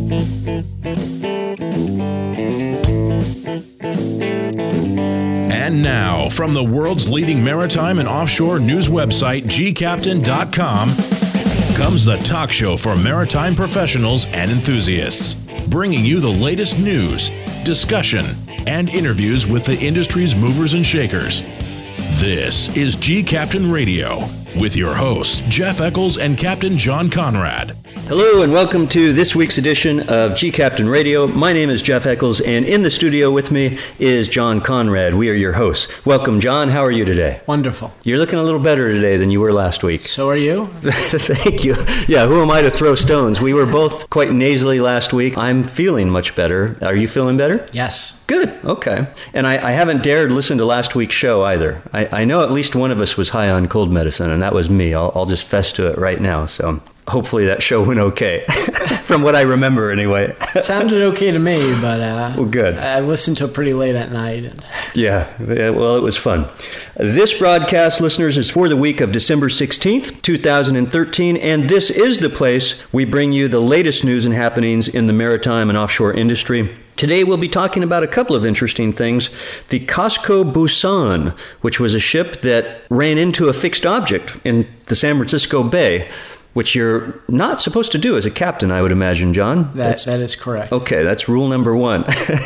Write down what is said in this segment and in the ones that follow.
And now, from the world's leading maritime and offshore news website, gcaptain.com, comes the talk show for maritime professionals and enthusiasts, bringing you the latest news, discussion, and interviews with the industry's movers and shakers. This is G Captain Radio with your hosts, Jeff Eccles and Captain John Conrad. Hello and welcome to this week's edition of G Captain Radio. My name is Jeff Eccles, and in the studio with me is John Conrad. We are your hosts. Welcome, John. How are you today? Wonderful. You're looking a little better today than you were last week. So are you? Thank you. Yeah, who am I to throw stones? We were both quite nasally last week. I'm feeling much better. Are you feeling better? Yes. Good. Okay. And I haven't dared listen to last week's show either. I know at least one of us was high on cold medicine, and that was me. I'll just fess to it right now. So hopefully that show went okay, from what I remember anyway. It sounded okay to me, but well, good. I listened to it pretty late at night. Yeah, well, it was fun. This broadcast, listeners, is for the week of December 16th, 2013, and this is the place we bring you the latest news and happenings in the maritime and offshore industry. Today we'll be talking about a couple of interesting things. The COSCO Busan, which was a ship that ran into a fixed object in the San Francisco Bay, which you're not supposed to do as a captain, I would imagine, John. That is correct. Okay, that's rule number one.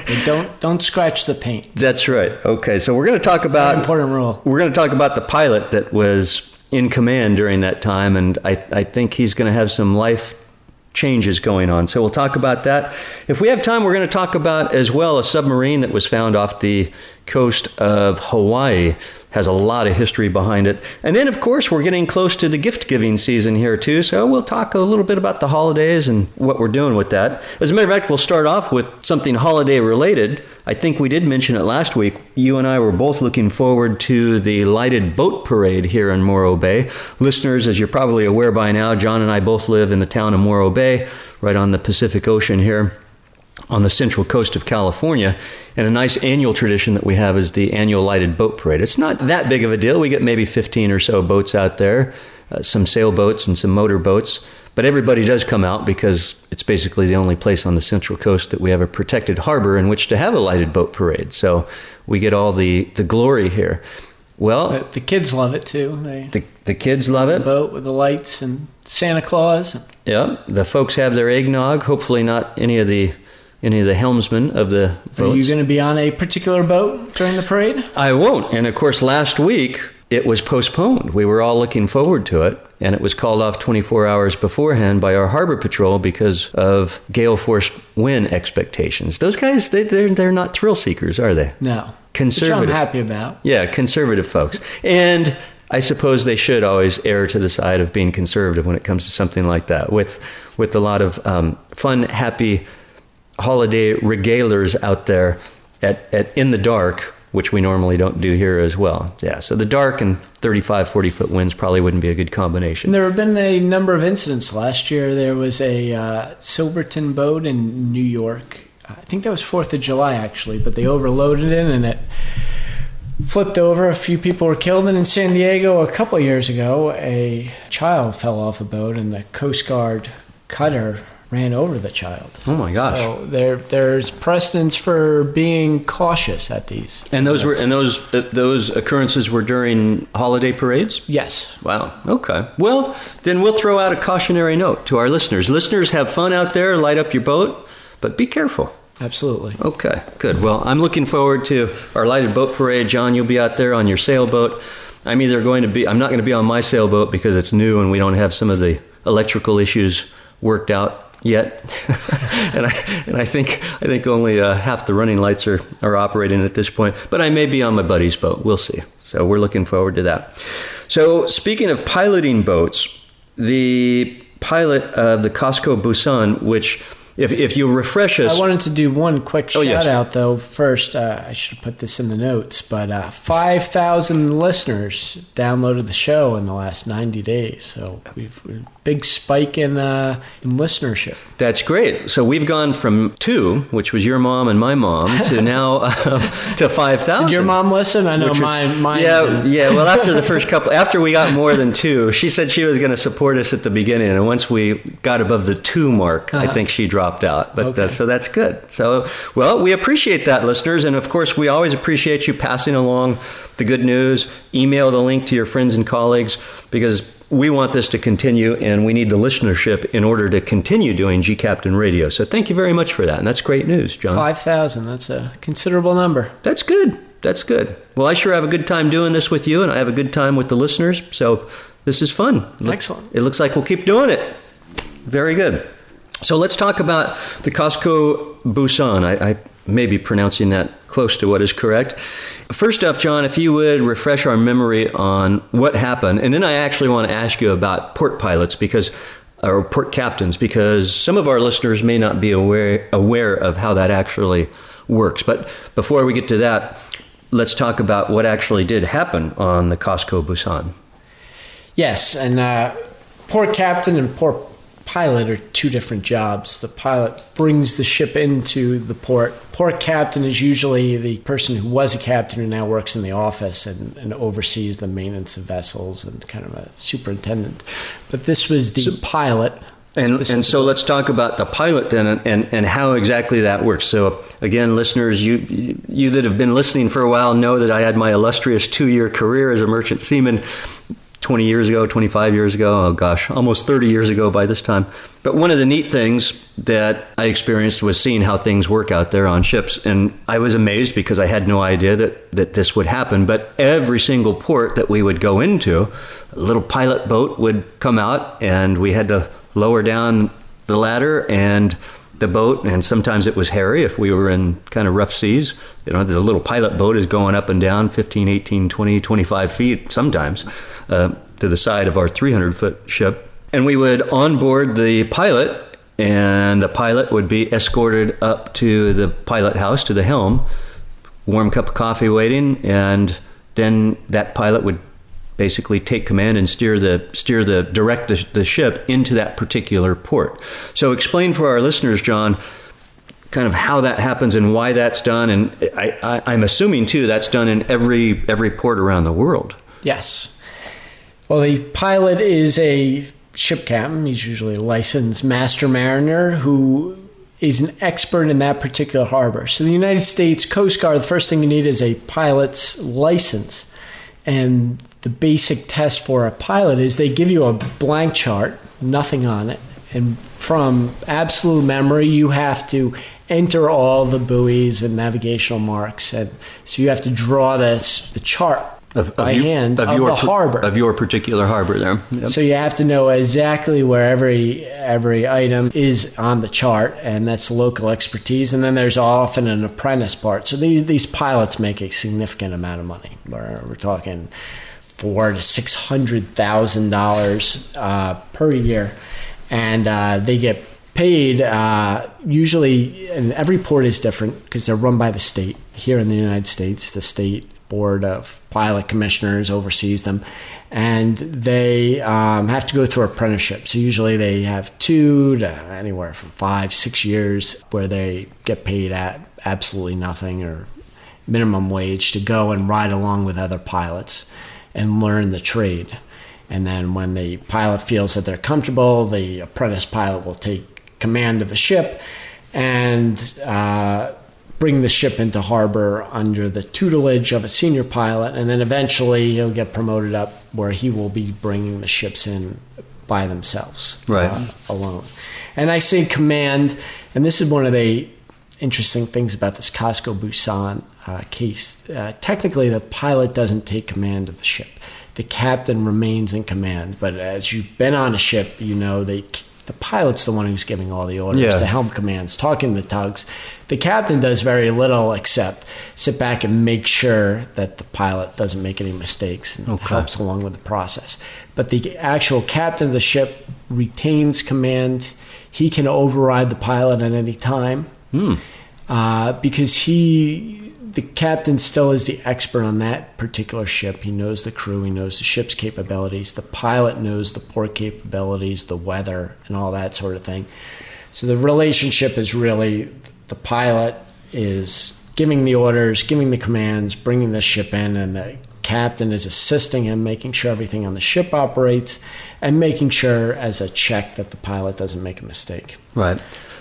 Don't scratch the paint. That's right. Okay, so we're going to talk about... Very important rule. We're going to talk about the pilot that was in command during that time, and I think he's going to have some life changes going on. So we'll talk about that. If we have time, we're going to talk about as well a submarine that was found off the coast of Hawaii. Has a lot of history behind it. And then, of course, we're getting close to the gift-giving season here, too. So we'll talk a little bit about the holidays and what we're doing with that. As a matter of fact, we'll start off with something holiday-related. I think we did mention it last week. You and I were both looking forward to the lighted boat parade here in Morro Bay. Listeners, as you're probably aware by now, John and I both live in the town of Morro Bay, right on the Pacific Ocean here, on the central coast of California. And a nice annual tradition that we have is the annual lighted boat parade. It's not that big of a deal. We get maybe 15 or so boats out there, some sailboats and some motorboats. But everybody does come out because it's basically the only place on the central coast that we have a protected harbor in which to have a lighted boat parade. So we get all the glory here. Well, the kids love it too. The kids love it. The boat with the lights and Santa Claus. Yeah, the folks have their eggnog. Hopefully not any of the helmsmen of the boats. Are you going to be on a particular boat during the parade? I won't. And of course, last week it was postponed. We were all looking forward to it, and it was called off 24 hours beforehand by our harbor patrol because of gale force wind expectations. Those guys, they're not thrill seekers, are they? No. Conservative. Which I'm happy about. Yeah, conservative folks. And I suppose they should always err to the side of being conservative when it comes to something like that, with a lot of fun, happy holiday regalers out there at in the dark, which we normally don't do here as well. Yeah, so the dark and 35, 40-foot winds probably wouldn't be a good combination. There have been a number of incidents. Last year there was a Silverton boat in New York. I think that was 4th of July, actually, but they overloaded it and it flipped over. A few people were killed. And in San Diego a couple of years ago, a child fell off a boat and the Coast Guard cutter ran over the child. Oh my gosh! So there's precedence for being cautious at these. And those occurrences were during holiday parades? Yes. Wow. Okay. Well, then we'll throw out a cautionary note to our listeners. Listeners, have fun out there, light up your boat, but be careful. Absolutely. Okay. Good. Well, I'm looking forward to our lighted boat parade. John, you'll be out there on your sailboat. I'm not going to be on my sailboat because it's new and we don't have some of the electrical issues worked out yet. and I think only half the running lights are operating at this point. But I may be on my buddy's boat. We'll see. So we're looking forward to that. So speaking of piloting boats, the pilot of the COSCO Busan, which if you refresh us... I wanted to do one quick shout out, though. First, I should put this in the notes, but 5,000 listeners downloaded the show in the last 90 days. So we've big spike in listenership. That's great. So we've gone from 2, which was your mom and my mom, to now to 5,000. Did your mom listen? I know mine. Yeah. Well, after the first couple, after we got more than 2, she said she was going to support us at the beginning, and once we got above the 2 mark, I think she dropped dropped out. But Okay. so that's good. So, well, we appreciate that, listeners. And of course, we always appreciate you passing along the good news. Email the link to your friends and colleagues, because we want this to continue, and we need the listenership in order to continue doing G Captain Radio. So thank you very much for that. And that's great news, John. 5,000. That's a considerable number. That's good. That's good. Well, I sure have a good time doing this with you, and I have a good time with the listeners. So this is fun. Excellent. It looks like we'll keep doing it. Very good. So let's talk about the Costco Busan. I may be pronouncing that close to what is correct. First off, John, if you would refresh our memory on what happened, and then I actually want to ask you about port pilots, or port captains, because some of our listeners may not be aware of how that actually works. But before we get to that, let's talk about what actually did happen on the Costco Busan. Yes, and port captain and port pilot are two different jobs. The pilot brings the ship into the port. Port captain is usually the person who was a captain who now works in the office and oversees the maintenance of vessels and kind of a superintendent. But this was the pilot. And so let's talk about the pilot then, and how exactly that works. So again, listeners, you that have been listening for a while know that I had my illustrious 2-year career as a merchant seaman 20 years ago, 25 years ago, oh gosh, almost 30 years ago by this time. But one of the neat things that I experienced was seeing how things work out there on ships. And I was amazed because I had no idea that this would happen. But every single port that we would go into, a little pilot boat would come out, and we had to lower down the ladder and the boat, and sometimes it was hairy if we were in kind of rough seas. You know, the little pilot boat is going up and down 15, 18, 20, 25 feet sometimes to the side of our 300-foot ship. And we would onboard the pilot, and the pilot would be escorted up to the pilot house, to the helm, warm cup of coffee waiting, and then that pilot would basically take command and direct the ship into that particular port. So explain for our listeners, John, kind of how that happens and why that's done. And I'm assuming too that's done in every port around the world. Yes. Well, the pilot is a ship captain. He's usually a licensed master mariner who is an expert in that particular harbor. So the United States Coast Guard, the first thing you need is a pilot's license. And the basic test for a pilot is they give you a blank chart, nothing on it. And from absolute memory, you have to enter all the buoys and navigational marks. And so you have to draw the chart by hand of the harbor. Of your particular harbor there. Yep. So you have to know exactly where every item is on the chart, and that's local expertise. And then there's often an apprentice part. So these pilots make a significant amount of money. We're talking $400,000 to $600,000 per year, and they get paid usually. And every port is different because they're run by the state. Here in the United States, the state board of pilot commissioners oversees them, and they have to go through apprenticeship. So usually they have 2 to anywhere from 5-6 years where they get paid at absolutely nothing or minimum wage to go and ride along with other pilots and learn the trade. And then when the pilot feels that they're comfortable, the apprentice pilot will take command of the ship and bring the ship into harbor under the tutelage of a senior pilot, and then eventually he'll get promoted up where he will be bringing the ships in by themselves, alone. And I say command, and this is one of the interesting things about this Costco Busan case. Technically, the pilot doesn't take command of the ship. The captain remains in command, but as you've been on a ship, you know the pilot's the one who's giving all the orders. The helm commands, talking to the tugs. The captain does very little except sit back and make sure that the pilot doesn't make any mistakes and helps along with the process. But the actual captain of the ship retains command. He can override the pilot at any time because the captain still is the expert on that particular ship. He knows the crew. He knows the ship's capabilities. The pilot knows the port capabilities, the weather, and all that sort of thing. So the relationship is really the pilot is giving the orders, giving the commands, bringing the ship in, and the captain is assisting him, making sure everything on the ship operates, and making sure as a check that the pilot doesn't make a mistake. Right. But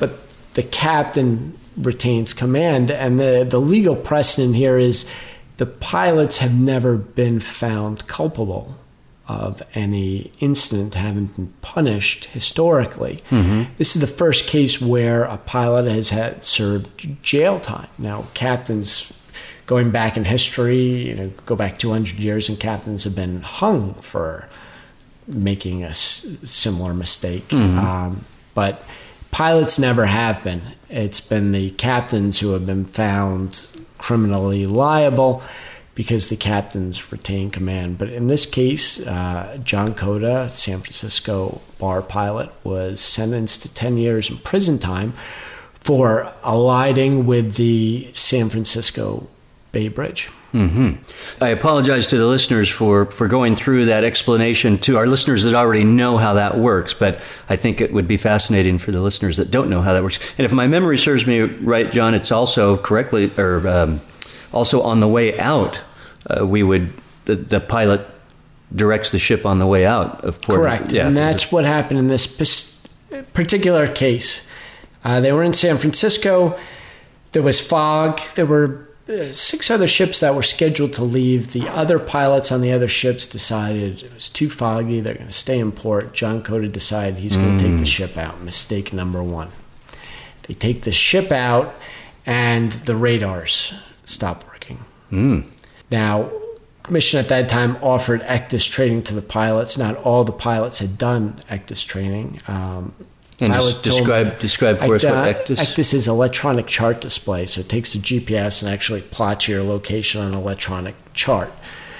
the captain retains command. And the legal precedent here is the pilots have never been found culpable of any incident, haven't been punished historically. This is the first case where a pilot has had served jail time. Now, captains, going back in history, go back 200 years, and captains have been hung for making a similar mistake. But pilots never have been. It's been the captains who have been found criminally liable because the captains retain command. But in this case, John Cota, San Francisco bar pilot, was sentenced to 10 years in prison time for alighting with the San Francisco Bay Bridge. I apologize to the listeners for going through that explanation, to our listeners that already know how that works, but I think it would be fascinating for the listeners that don't know how that works. And if my memory serves me right, John, it's also also on the way out, the pilot directs the ship on the way out of port. Correct. Yeah, and that's what happened in this particular case. They were in San Francisco. There was fog. There were 6 other ships that were scheduled to leave. The other pilots on the other ships decided it was too foggy. They're going to stay in port. John Cota decided he's going to take the ship out. Mistake number 1. They take the ship out, and the radars stop working. Now, Commission at that time offered ECDIS training to the pilots. Not all the pilots had done ECDIS training. And describe for us what ECDIS is. ECDIS is electronic chart display. So it takes the GPS and actually plots your location on an electronic chart.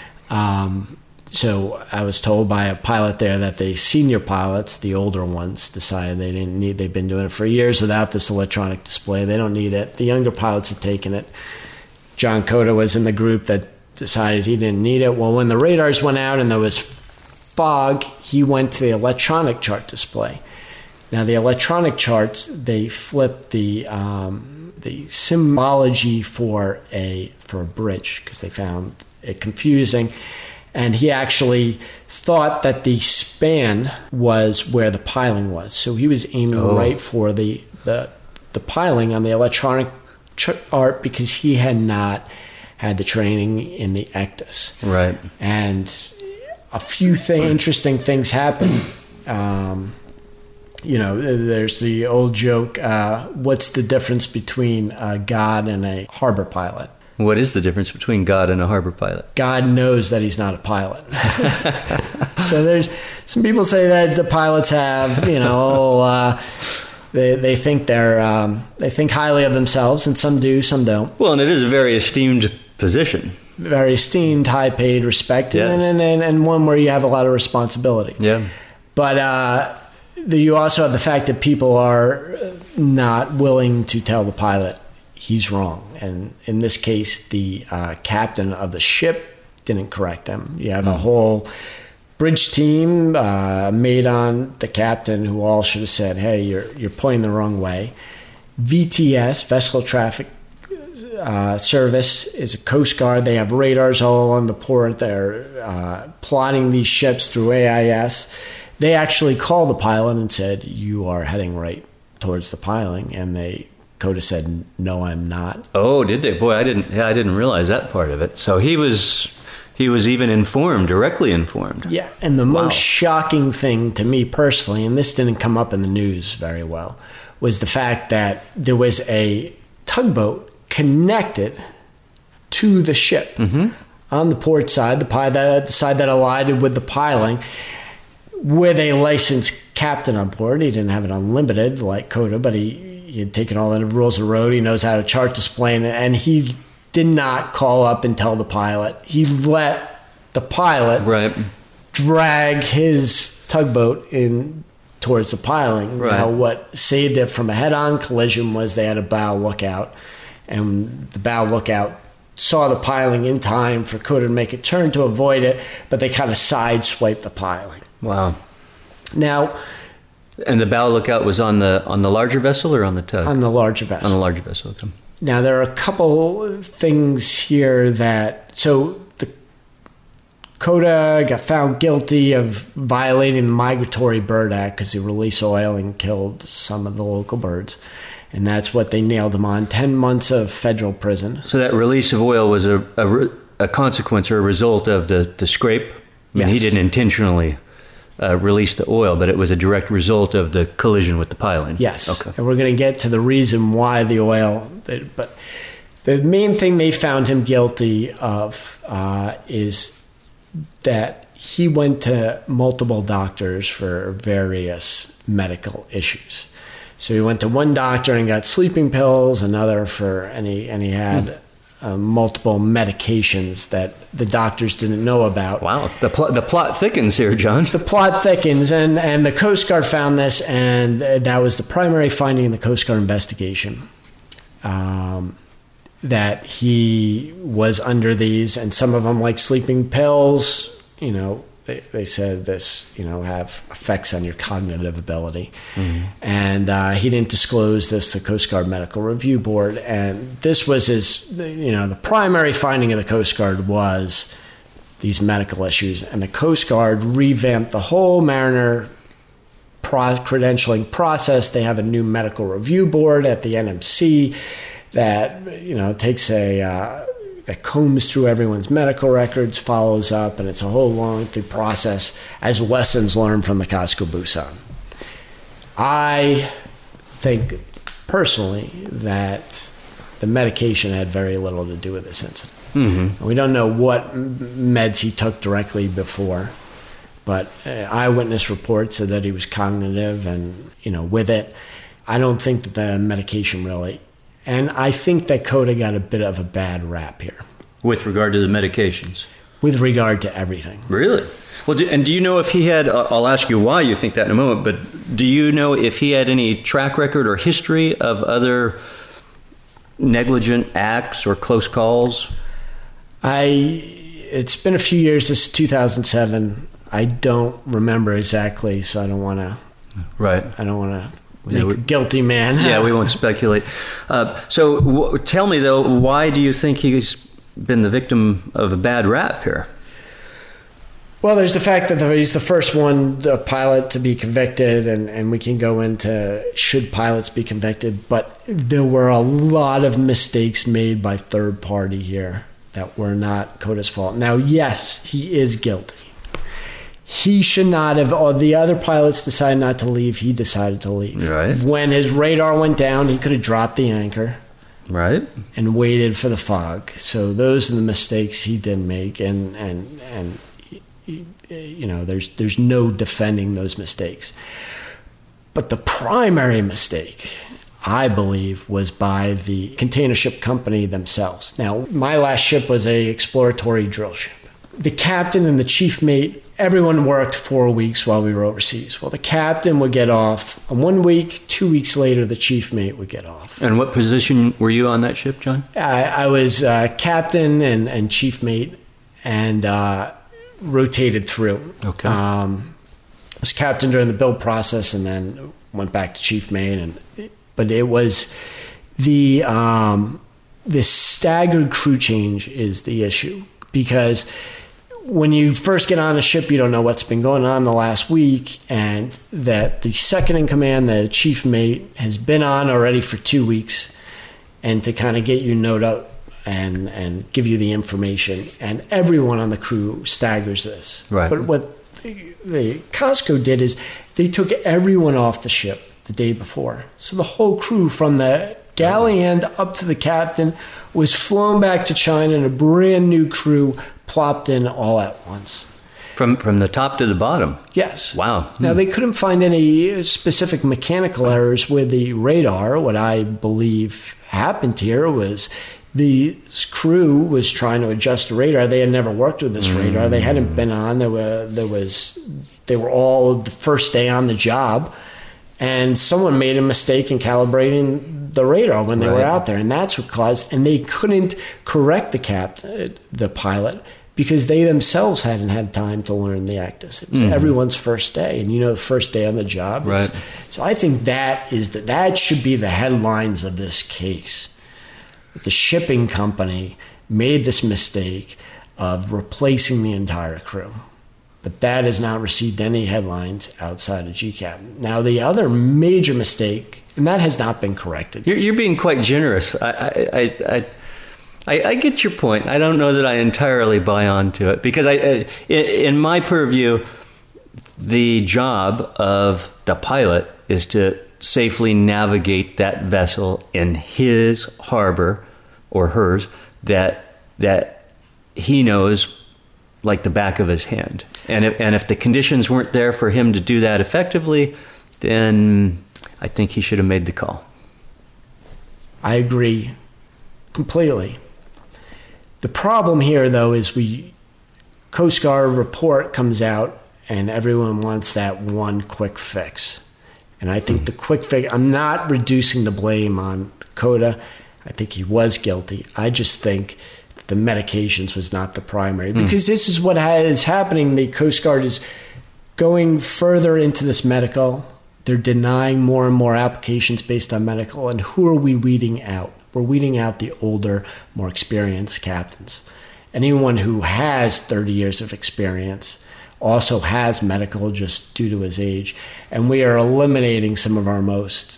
So I was told by a pilot there that the senior pilots, the older ones, decided they've been doing it for years without this electronic display. They don't need it. The younger pilots had taken it. John Cota was in the group that decided he didn't need it. Well, when the radars went out and there was fog, he went to the electronic chart display. Now, the electronic charts, they flip the symbology for a bridge because they found it confusing. And he actually thought that the span was where the piling was. So he was aiming right for the piling on the electronic chart because he had not had the training in the ECDIS. Right. And a few interesting things happened. There's the old joke, what's the difference between God and a harbor pilot? What is the difference between God and a harbor pilot? God knows that he's not a pilot. So there's some people say that the pilots have, they think they think highly of themselves, and some do, some don't. Well, and it is a very esteemed position. Very esteemed, high paid, respected, yes. and one where you have a lot of responsibility. Yeah. But you also have the fact that people are not willing to tell the pilot he's wrong. And in this case, the captain of the ship didn't correct him. You have a whole bridge team made on the captain who all should have said, hey, you're pointing the wrong way. VTS, Vessel Traffic Service, is a Coast Guard. They have radars all on the port. They're plotting these ships through AIS. They actually called the pilot and said, you are heading right towards the piling. And Cota said, no, I'm not. Oh, did they? Boy, I didn't realize that part of it. So he was even directly informed. Yeah, and the most shocking thing to me personally, and this didn't come up in the news very well, was the fact that there was a tugboat connected to the ship on the port side, the side that alighted with the piling, with a licensed captain on board. He didn't have it unlimited like Cota, but he had taken all the rules of the road. He knows how to chart display, and he did not call up and tell the pilot. He let the pilot drag his tugboat in towards the piling. Right. Now, what saved it from a head-on collision was they had a bow lookout, and the bow lookout saw the piling in time for Cota to make a turn to avoid it, but they kind of sideswiped the piling. Wow. Now, and the bow lookout was on the larger vessel or on the tug? On the larger vessel. On the larger vessel. Okay. Now, there are a couple things here so the Cota got found guilty of violating the Migratory Bird Act because he released oil and killed some of the local birds. And that's what they nailed him on, 10 months of federal prison. So that release of oil was a consequence or a result of the scrape? I mean, Yes. he didn't intentionally release the oil, but it was a direct result of the collision with the piling. Yes. Okay. And we're going to get to the reason why the oil, but the main thing they found him guilty of is that he went to multiple doctors for various medical issues. So he went to one doctor and got sleeping pills, another and he had multiple medications that the doctors didn't know about. Wow. The plot thickens here, John. The plot thickens, and the Coast Guard found this, and that was the primary finding in the Coast Guard investigation, that he was under these, and some of them, like sleeping pills, they said this, have effects on your cognitive ability. Mm-hmm. And he didn't disclose this to the Coast Guard Medical Review Board. And this was the primary finding of the Coast Guard was these medical issues. And the Coast Guard revamped the whole mariner credentialing process. They have a new medical review board at the NMC that, takes that combs through everyone's medical records, follows up, and it's a whole lengthy process as lessons learned from the Casco Busan. I think personally that the medication had very little to do with this incident. Mm-hmm. We don't know what meds he took directly before, but eyewitness reports said that he was cognitive and, with it. I don't think that the medication really... And I think that Coda got a bit of a bad rap here. With regard to the medications? With regard to everything. Really? Well, do you know if he had, I'll ask you why you think that in a moment, but do you know if he had any track record or history of other negligent acts or close calls? It's been a few years, this is 2007. I don't remember exactly, so I don't want to... Right. I don't want to... Make a guilty man. Yeah, we won't speculate. So tell me, though, why do you think he's been the victim of a bad rap here? Well, there's the fact that he's the first pilot to be convicted, and we can go into should pilots be convicted, but there were a lot of mistakes made by third party here that were not Coda's fault. Now, yes, he is guilty. He should not have, or the other pilots decided not to leave, he decided to leave. Right. When his radar went down, he could have dropped the anchor. Right. And waited for the fog. So those are the mistakes he did make, and there's no defending those mistakes. But the primary mistake, I believe, was by the container ship company themselves. Now, my last ship was a exploratory drill ship. The captain and the chief mate, everyone worked 4 weeks while we were overseas. Well, the captain would get off on 1 week. 2 weeks later, the chief mate would get off. And what position were you on that ship, John? I was captain and chief mate, and rotated through. Okay. I was captain during the build process, and then went back to chief mate. But it was the staggered crew change is the issue, because when you first get on a ship, you don't know what's been going on the last week, and that the second in command, the chief mate, has been on already for 2 weeks, and to kind of get you note up and give you the information, and everyone on the crew staggers this. Right. But what the Casco did is they took everyone off the ship the day before. So the whole crew from the galley end up to the captain was flown back to China, and a brand new crew plopped in all at once. From the top to the bottom? Yes. Wow. Now, they couldn't find any specific mechanical errors with the radar. What I believe happened here was the crew was trying to adjust the radar. They had never worked with this radar. They hadn't been on. They were all the first day on the job, and someone made a mistake in calibrating the radar when they were out there, and that's what caused. And they couldn't correct the pilot, because they themselves hadn't had time to learn the ACTIS. It was everyone's first day, and the first day on the job. Right. So I think that should be the headlines of this case. The shipping company made this mistake of replacing the entire crew. But that has not received any headlines outside of GCAP. Now, the other major mistake And that has not been corrected. You're being quite generous. I get your point. I don't know that I entirely buy onto it because in my purview, the job of the pilot is to safely navigate that vessel in his harbor or hers that he knows like the back of his hand. And if the conditions weren't there for him to do that effectively, then I think he should have made the call. I agree completely. The problem here, though, is Coast Guard report comes out and everyone wants that one quick fix. And I think the quick fix, I'm not reducing the blame on Coda. I think he was guilty. I just think the medications was not the primary. Because this is what is happening. The Coast Guard is going further into this medical. They're denying more and more applications based on medical. And who are we weeding out? We're weeding out the older, more experienced captains. Anyone who has 30 years of experience also has medical just due to his age. And we are eliminating some of our most,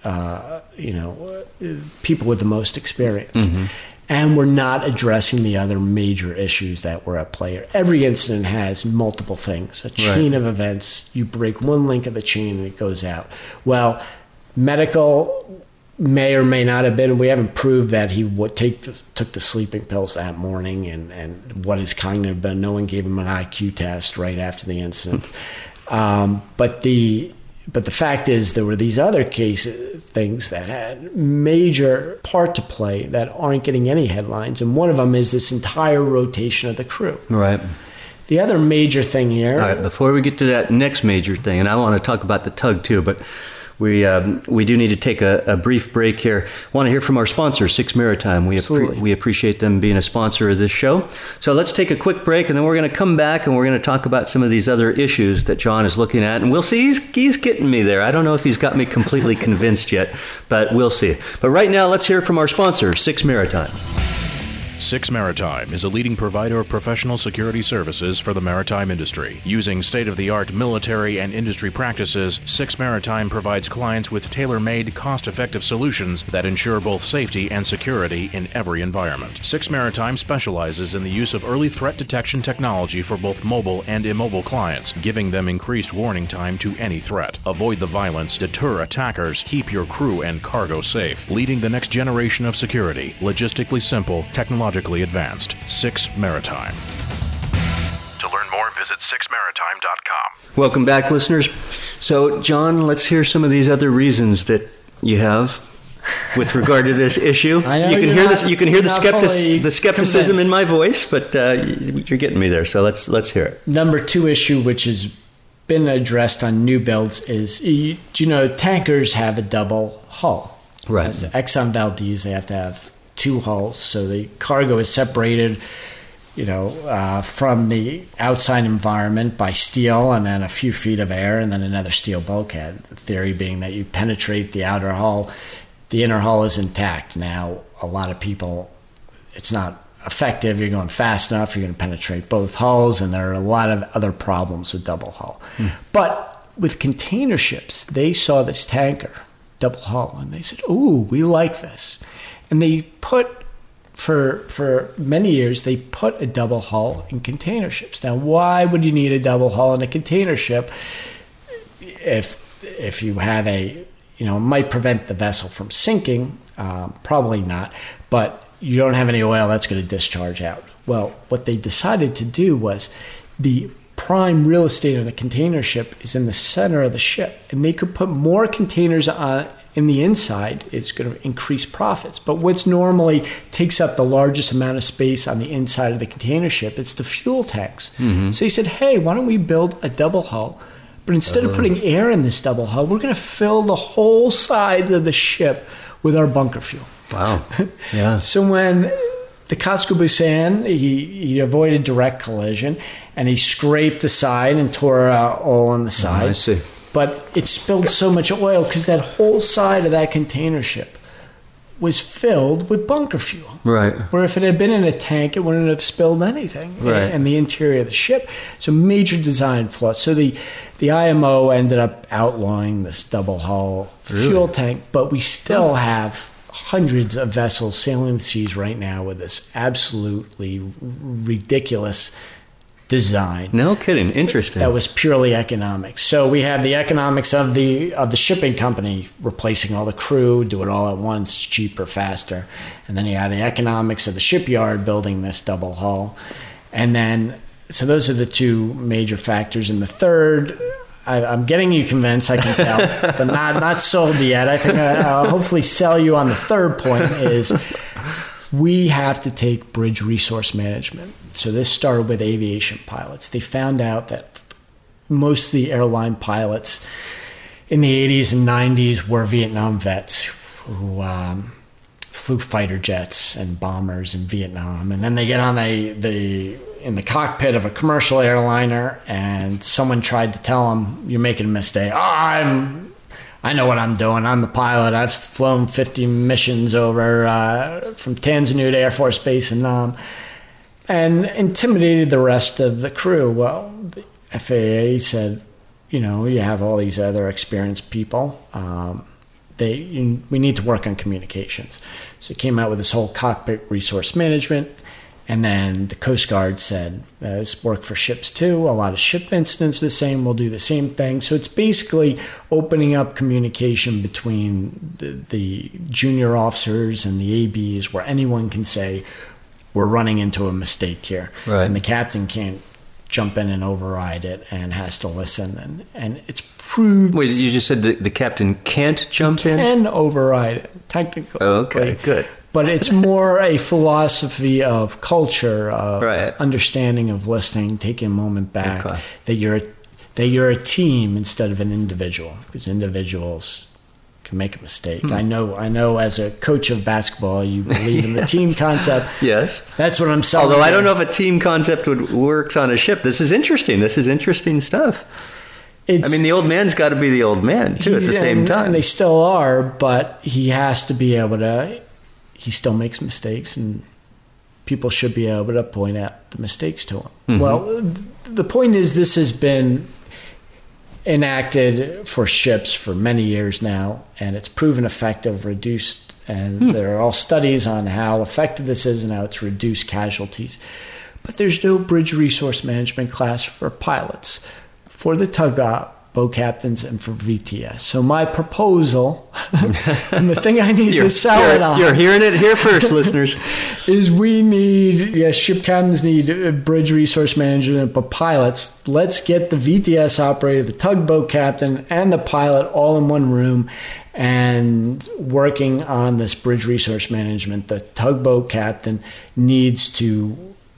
people with the most experience. Mm-hmm. And we're not addressing the other major issues that were at play. Every incident has multiple things, a chain of events. You break one link of the chain and it goes out. Well, medical may or may not have been. We haven't proved that he took the sleeping pills that morning and what his cognitive been. No one gave him an IQ test right after the incident. But the fact is there were these other things that had major part to play that aren't getting any headlines. And one of them is this entire rotation of the crew. Right. The other major thing here. All right, before we get to that next major thing, and I want to talk about the tug too, but we do need to take a brief break here. I want to hear from our sponsor, Six Maritime. We appreciate them being a sponsor of this show. So let's take a quick break, and then we're going to come back, and we're going to talk about some of these other issues that John is looking at. And we'll see. He's getting me there. I don't know if he's got me completely convinced yet, but we'll see. But right now, let's hear from our sponsor, Six Maritime. Six Maritime is a leading provider of professional security services for the maritime industry. Using state-of-the-art military and industry practices, Six Maritime provides clients with tailor-made, cost-effective solutions that ensure both safety and security in every environment. Six Maritime specializes in the use of early threat detection technology for both mobile and immobile clients, giving them increased warning time to any threat. Avoid the violence, deter attackers, keep your crew and cargo safe. Leading the next generation of security. Logistically simple, technologically advanced. Six Maritime. To learn more, visit sixmaritime.com. Welcome back, listeners. So, John, let's hear some of these other reasons that you have with regard to this issue. I know you can hear the skepticism convinced in my voice, but you're getting me there. So let's hear it. Number 2 issue, which has been addressed on new builds, is tankers have a double hull. Right. As Exxon Valdez, they have to have 2 hulls, so the cargo is separated, from the outside environment by steel and then a few feet of air and then another steel bulkhead. The theory being that you penetrate the outer hull, the inner hull is intact. Now, a lot of people, it's not effective. You're going fast enough, you're going to penetrate both hulls, and there are a lot of other problems with double hull. But with container ships, they saw this tanker, double hull, and they said, "Ooh, we like this." And they put, for many years, they put a double hull in container ships. Now, why would you need a double hull in a container ship if you have it might prevent the vessel from sinking? Probably not. But you don't have any oil that's going to discharge out. Well, what they decided to do was the prime real estate of the container ship is in the center of the ship. And they could put more containers on in the inside. Is going to increase profits. But what's normally takes up the largest amount of space on the inside of the container ship, it's the fuel tanks. Mm-hmm. So he said, hey, why don't we build a double hull? But instead of putting air in this double hull, we're going to fill the whole sides of the ship with our bunker fuel. Wow. Yeah. So when the Casco Busan, he avoided direct collision, and he scraped the side and tore a hole in the side. I see. But it spilled so much oil because that whole side of that container ship was filled with bunker fuel. Right. Where if it had been in a tank, it wouldn't have spilled anything in the interior of the ship. So major design flaws. So the IMO ended up outlawing this double hull fuel tank, but we still have hundreds of vessels sailing the seas right now with this absolutely ridiculous design. No kidding. Interesting. That was purely economic. So we have the economics of the shipping company replacing all the crew, do it all at once, cheaper, faster. And then you have the economics of the shipyard building this double hull. And then, so those are the two major factors. And the third, I'm getting you convinced, I can tell, but not sold yet. I think I'll hopefully sell you on the third point is we have to take bridge resource management. So this started with aviation pilots. They found out that most of the airline pilots in the 80s and 90s were Vietnam vets who flew fighter jets and bombers in Vietnam. And then they get on in the cockpit of a commercial airliner and someone tried to tell them, you're making a mistake. I know what I'm doing. I'm the pilot. I've flown 50 missions over from Tanzania to Air Force Base in Nam. And intimidated the rest of the crew. Well, the FAA said, you have all these other experienced people. We need to work on communications. So it came out with this whole cockpit resource management. And then the Coast Guard said, this work for ships too. A lot of ship incidents are the same. We'll do the same thing. So it's basically opening up communication between the junior officers and the ABs where anyone can say, we're running into a mistake here. Right. And the captain can't jump in and override it and has to listen. And it's proved... Wait, you just said the captain can't jump in? Can override it, technically. Oh, okay, good. But it's more a philosophy of culture, of right. understanding of listening, taking a moment back, that you're a team instead of an individual, because individuals can make a mistake. I know as a coach of basketball, you believe in the team concept. Yes. That's what I'm selling. Although I don't know if a team concept works on a ship. This is interesting. This is interesting stuff. The old man's got to be the old man, too, at the same time. And they still are, but he has to be able to... He still makes mistakes, and people should be able to point out the mistakes to him. Mm-hmm. Well, the point is this has been enacted for ships for many years now, and it's proven effective, reduced, and there are all studies on how effective this is and how it's reduced casualties. But there's no bridge resource management class for pilots, for the tugboat captains, and for VTS. So my proposal, and the thing I need to sell it on... You're hearing it here first, listeners. Is ship captains need bridge resource management, but pilots, let's get the VTS operator, the tugboat captain, and the pilot all in one room and working on this bridge resource management. The tugboat captain needs to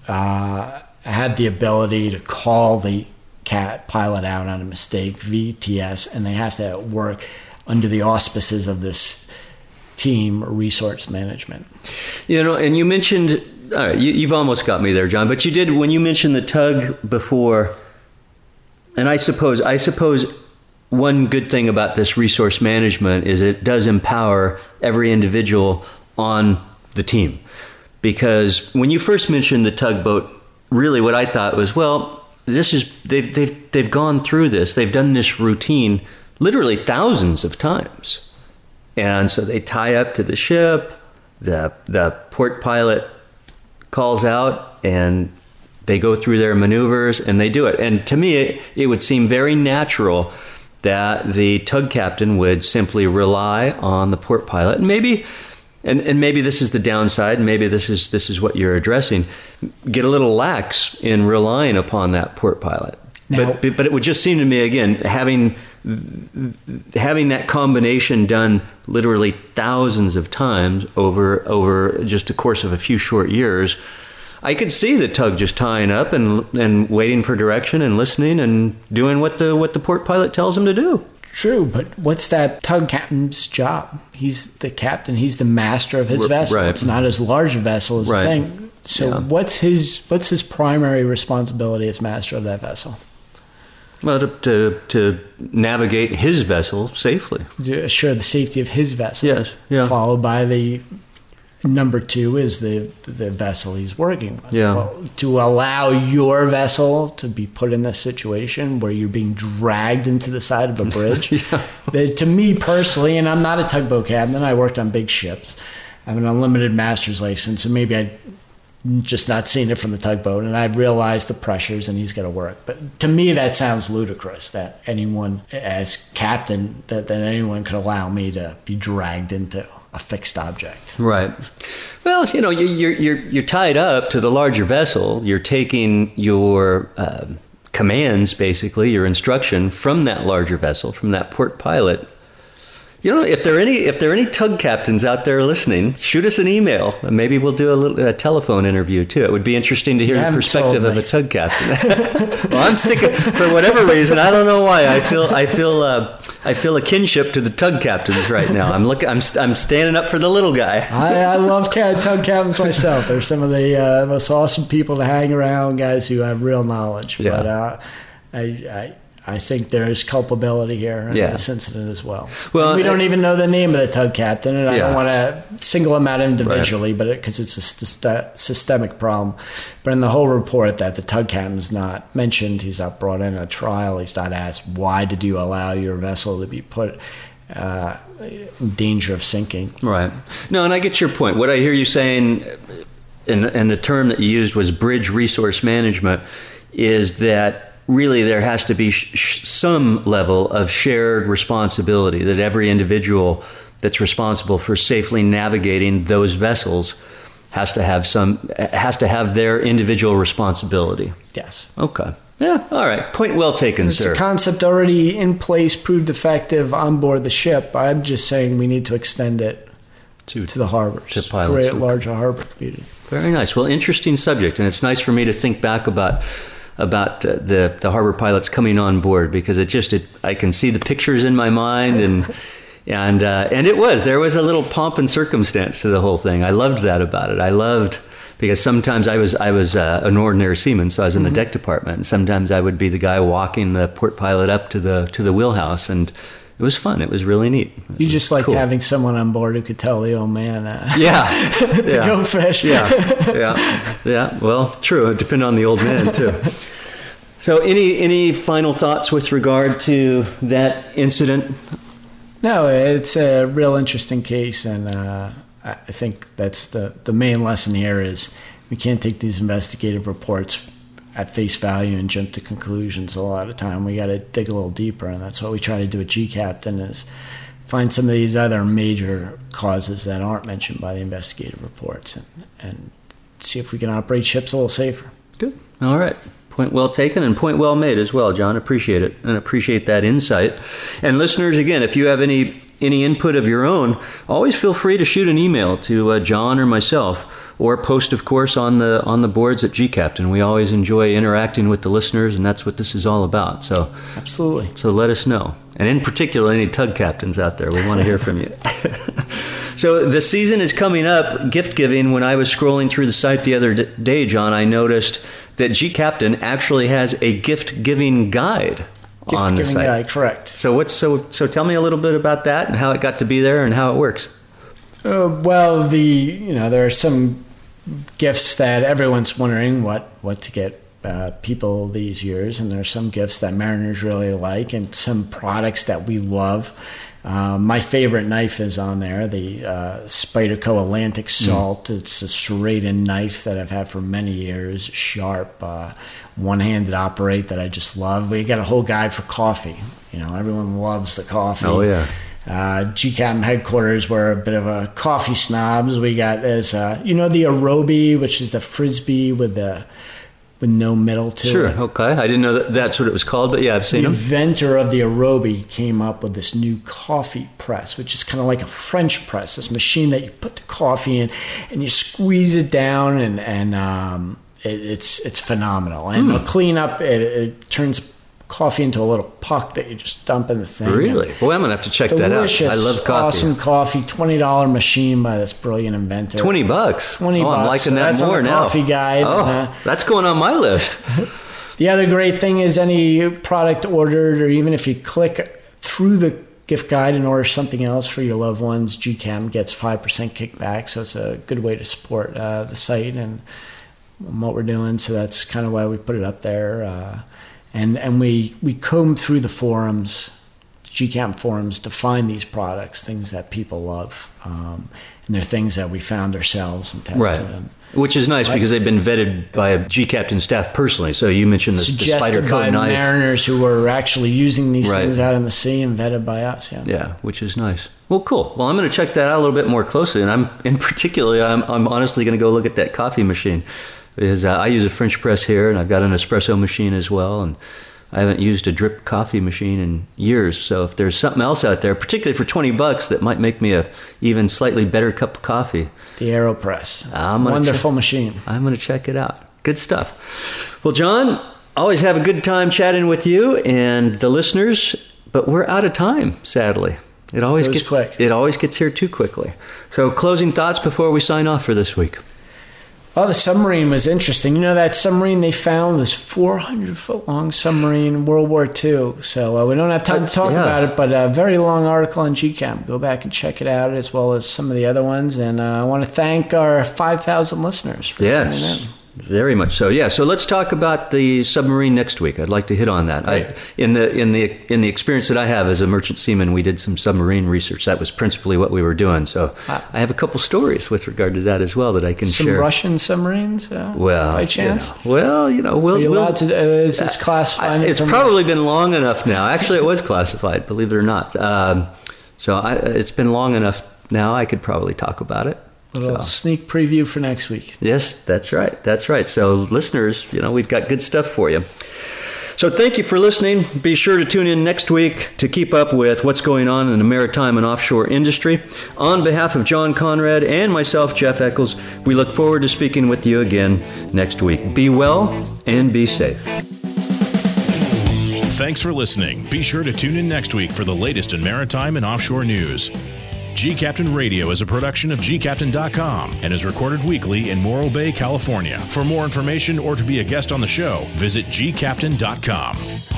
have the ability to call the pilot out on a mistake, VTS, and they have to work under the auspices of this team resource management. And you mentioned, all right, you've almost got me there, John, but you did, when you mentioned the tug before, and I suppose one good thing about this resource management is it does empower every individual on the team. Because when you first mentioned the tugboat, really what I thought was, well, they've gone through this. They've done this routine literally thousands of times. And so they tie up to the ship, the port pilot calls out, and they go through their maneuvers, and they do it. And to me, it would seem very natural that the tug captain would simply rely on the port pilot. And maybe this is the downside, and maybe this is what you're addressing, get a little lax in relying upon that port pilot. Now, but it would just seem to me, again, having that combination done literally thousands of times over just the course of a few short years, I could see the tug just tying up and waiting for direction and listening and doing what the port pilot tells him to do. True, but what's that tug captain's job? He's the captain. He's the master of his vessel. Right. It's not as large a vessel as the thing. So what's his primary responsibility as master of that vessel? Well, to navigate his vessel safely. To assure the safety of his vessel. Yes, yeah. Followed by the number 2 is the vessel he's working with. Yeah. Well, to allow your vessel to be put in this situation where you're being dragged into the side of a bridge. To me personally, and I'm not a tugboat captain, I worked on big ships. I have an unlimited master's license, so maybe I'd just not seen it from the tugboat, and I realized the pressures, and he's got to work. But to me, that sounds ludicrous that anyone, as captain, that anyone could allow me to be dragged into a fixed object. Right. Well, you're tied up to the larger vessel. You're taking your commands, basically, your instruction from that larger vessel, from that port pilot. If there are any tug captains out there listening, shoot us an email. Maybe we'll do a telephone interview too. It would be interesting to hear the perspective of a tug captain. Well, I'm sticking for whatever reason. I don't know why. I feel a kinship to the tug captains right now. I'm standing up for the little guy. I love tug captains myself. They're some of the most awesome people to hang around, guys who have real knowledge. Yeah. But I think there is culpability here in this incident as well. Well, we don't even know the name of the tug captain, and I don't want to single him out individually, but because it's a systemic problem. But in the whole report, that the tug captain is not mentioned. He's not brought in a trial. He's not asked, why did you allow your vessel to be put in danger of sinking? Right. No, and I get your point. What I hear you saying, and the term that you used was bridge resource management, is that really there has to be some level of shared responsibility, that every individual that's responsible for safely navigating those vessels has to have their individual responsibility. Yes. Okay. Yeah. All right. Point well taken, sir. It's a concept already in place, proved effective on board the ship. I'm just saying we need to extend it to the harbors, to pilots, create larger harbor community. Very nice. Well, interesting subject, and it's nice for me to think back about the harbor pilots coming on board, because I can see the pictures in my mind, and there was a little pomp and circumstance to the whole thing. I loved that about it. Because sometimes I was an ordinary seaman, so I was in the deck department, and sometimes I would be the guy walking the port pilot up to the wheelhouse, and it was fun. It was really neat. You just liked having someone on board who could tell the old man to go fish. Yeah. Well, true. It depended on the old man too. So any final thoughts with regard to that incident? No, it's a real interesting case, and I think that's the main lesson here is we can't take these investigative reports at face value and jump to conclusions. A lot of time we got to dig a little deeper, and that's what we try to do at G-Captain, is find some of these other major causes that aren't mentioned by the investigative reports, and see if we can operate ships a little safer. Good. All right. Point well taken and point well made as well, John. Appreciate it, and appreciate that insight. And listeners, again, if you have any input of your own, always feel free to shoot an email to John or myself, or post, of course, on the boards at G-Captain. We always enjoy interacting with the listeners, and that's what this is all about. So, absolutely. So let us know, and in particular, any tug captains out there, we want to hear from you. So the season is coming up, gift giving. When I was scrolling through the site the other day, John, I noticed that G-Captain actually has a gift giving guide on the site. Guide, correct. So so tell me a little bit about that and how it got to be there and how it works. Well, there are some gifts that everyone's wondering what to get people these years, and there are some gifts that mariners really like, and some products that we love. My favorite knife is on there, the Spyderco Atlantic Salt. It's a serrated knife that I've had for many years, sharp, one-handed operate that I just love. We got a whole guide for coffee. Everyone loves the coffee. Oh, yeah. G-Captain headquarters, we're a bit of a coffee snobs. We got the Arobi, which is the Frisbee with no middle to it. Sure, okay. I didn't know that's what it was called, but yeah, I've seen them. The inventor of the Arobi came up with this new coffee press, which is kind of like a French press, this machine that you put the coffee in and you squeeze it down, and it's phenomenal. And it'll clean up, it turns coffee into a little puck that you just dump in the thing. Really? Well, I'm going to have to check that out. I love coffee. Awesome coffee, $20 machine by this brilliant inventor. $20? $20. Oh, I'm liking that more now. That's on the coffee guide. Oh, that's going on my list. The other great thing is any product ordered, or even if you click through the gift guide and order something else for your loved ones, GCAM gets 5% kickback. So it's a good way to support the site and what we're doing. So that's kind of why we put it up there. And we comb through the forums, GCAM forums, to find these products, things that people love. And they're things that we found ourselves and tested. Right. Which is nice because they've been vetted by a G-Captain staff personally. So you mentioned the Spyderco by knife. Mariners who were actually using these things out in the sea and vetted by us. Yeah, which is nice. Well, cool. Well, I'm going to check that out a little bit more closely. And I'm honestly going to go look at that coffee machine. Because I use a French press here, and I've got an espresso machine as well, and I haven't used a drip coffee machine in years. So if there's something else out there, particularly for $20, that might make me a even slightly better cup of coffee, the AeroPress, wonderful machine. I'm going to check it out. Good stuff. Well, John, always have a good time chatting with you and the listeners, but we're out of time, sadly. It always gets quick. It always gets here too quickly. So, closing thoughts before we sign off for this week. Well, the submarine was interesting. You know, that submarine they found was 400-foot long submarine, World War II. So we don't have time to talk about it, but a very long article on GCAM. Go back and check it out, as well as some of the other ones. And I want to thank our 5,000 listeners for tuning in. Very much so. Yeah. So let's talk about the submarine next week. I'd like to hit on that. Right. In the experience that I have as a merchant seaman, we did some submarine research. That was principally what we were doing. So I have a couple stories with regard to that as well that I can share. Some Russian submarines? By chance? We'll. Are you allowed to? Is this classified? It's probably been long enough now. Actually, it was classified. Believe it or not. It's been long enough now. I could probably talk about it. A little sneak preview for next week. Yes, that's right. That's right. So listeners, we've got good stuff for you. So thank you for listening. Be sure to tune in next week to keep up with what's going on in the maritime and offshore industry. On behalf of John Conrad and myself, Jeff Eccles, we look forward to speaking with you again next week. Be well and be safe. Thanks for listening. Be sure to tune in next week for the latest in maritime and offshore news. G-Captain Radio is a production of GCaptain.com and is recorded weekly in Morro Bay, California. For more information or to be a guest on the show, visit GCaptain.com.